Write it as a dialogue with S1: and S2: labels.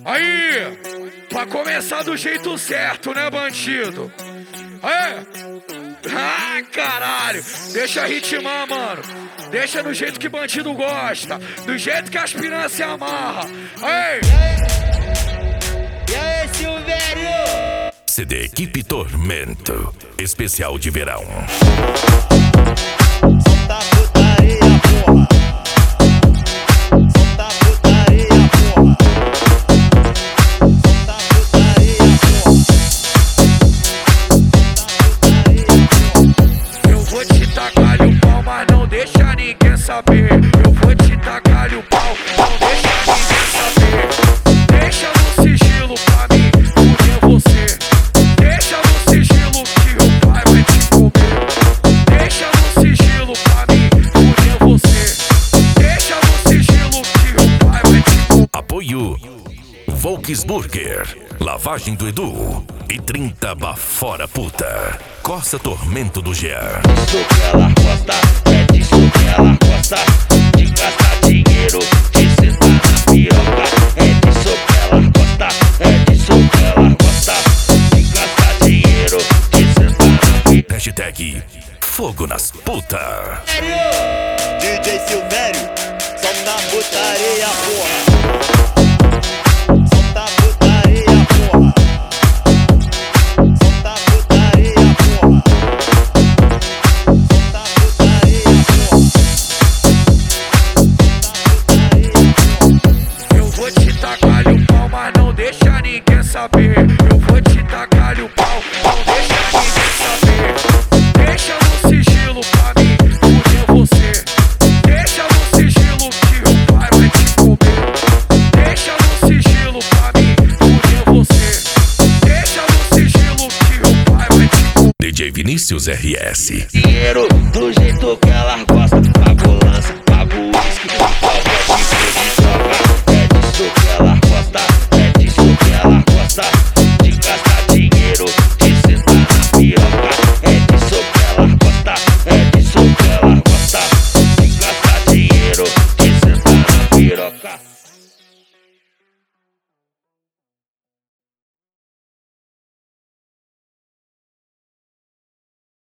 S1: Aí, pra começar do jeito certo, né, bandido? Aí, ah, caralho, deixa ritmar, mano. Deixa do jeito que bandido gosta, do jeito que as piranhas se amarra. Aí.
S2: E aí, Silvério?
S3: CD Equipe Tormento, especial de verão.
S2: Solta a putaria, porra. Solta a putaria, porra. Solta a putaria, porra.
S1: Eu vou te tacar o pau, mas não deixa ninguém saber. Eu vou te tacar o pau, não deixa ninguém saber. Deixa no sigilo pra mim, fuder você. Deixa no sigilo que o pai vai te comer. Deixa no sigilo pra mim, fuder você. Deixa no sigilo que o pai vai te comer.
S3: Apoio Volksburger, Lavagem do Edu e 30 Bafora Puta. Corsa Tormento do Jean.
S2: Disso que ela gosta, é disso que ela gosta. De gastar dinheiro, de sentar na piroca. É disso que ela gosta, é disso que ela gosta. De gastar dinheiro, de sentar na piroca.
S3: Hashtag Fogo nas Puta.
S2: DJ Silvério, solta a putaria, porra. Solta a putaria, porra. Solta a putaria, porra. Solta a putaria, porra.
S1: Eu vou te tacar o pau, mas não deixa ninguém saber. Eu vou te tacar o pau, não deixa ninguém saber. Deixa no sigilo pra mim, fuder você. Deixa no sigilo que o pai vai te comer. Deixa no sigilo pra mim, fuder você. Deixa no sigilo que o pai vai te comer.
S3: DJ Vinícius RS.
S2: Dinheiro do jeito que ela gosta. Pago lança, pago uísque, pago tipo de droga. É disso que ela gosta, é disso que ela gosta. De gastar dinheiro, de sentar na piroca. É disso que ela gosta, é disso que ela gosta. De gastar dinheiro, de sentar na piroca.